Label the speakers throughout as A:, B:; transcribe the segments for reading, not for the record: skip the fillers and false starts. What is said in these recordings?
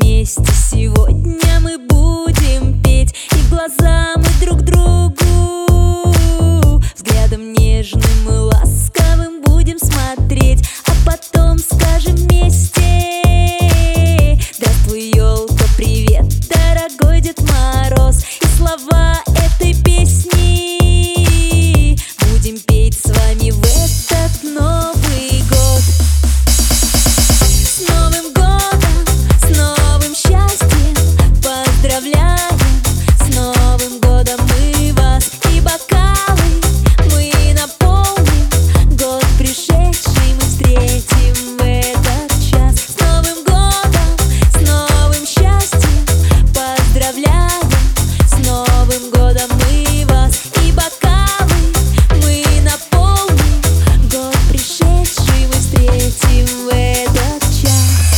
A: вместе сегодня мы будем петь, и в глаза мы друг другу взглядом нежным и ласковым будем смотреть, а потом скажем вместе: здравствуй, елка, привет, дорогой Дед Мороз. И слова этой песни будем петь с вами в этот Новый год. С Новым годом, с новым счастьем поздравляем, с Новым годом мы вас, и бокалы мы наполним, год пришедший мы встретим в этот час. С Новым годом, с новым счастьем поздравляем, с Новым годом мы вас, и бокалы мы наполним, год пришедший мы встретим в этот час.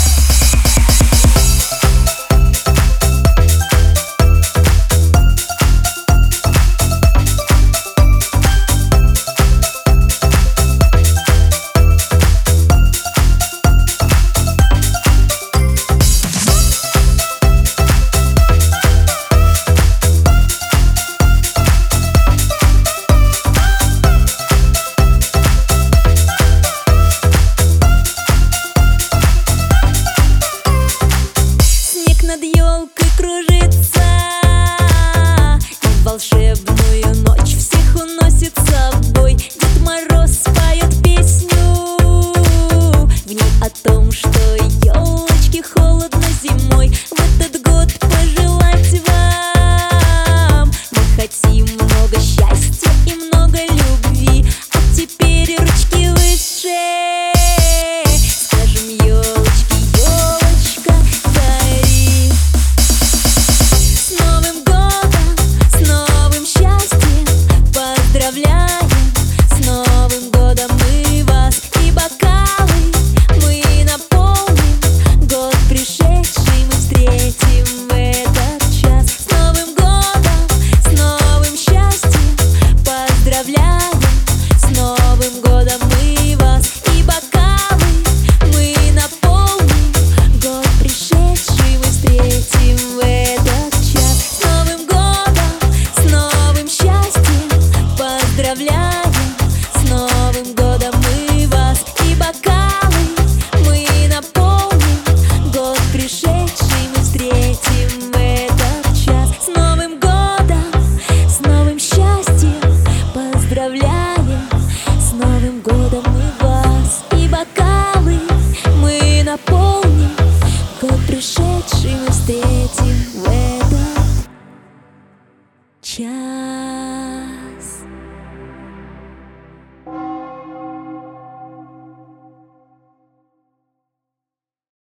A: Над елкой кружится, и в волшебную ночь всех уносит с собой. Дед Мороз поет песню в ней о том, что елочке холодно зимой. В этот год пожелать вам мы хотим много счастья и много любви. А теперь ручки выше, скажем: елочки, елочка, гори. С Новым годом, с новым счастьем поздравляем, с Новым годом мы вас, и бокалы мы наполним, год пришедший мы встретим в этот час. С Новым годом, с новым счастьем поздравляем, с Новым годом мы вас, и бокалы мы наполним, год пришедший мы встретим в этот час. С Новым годом, с новым счастьем поздравляем, с Новым годом мы вас, и бокалы мы наполним, год пришедший мы встретим в этот час. С Новым годом, с новым счастьем поздравляем, с Новым годом мы вас, и бокалы мы наполним, год пришедший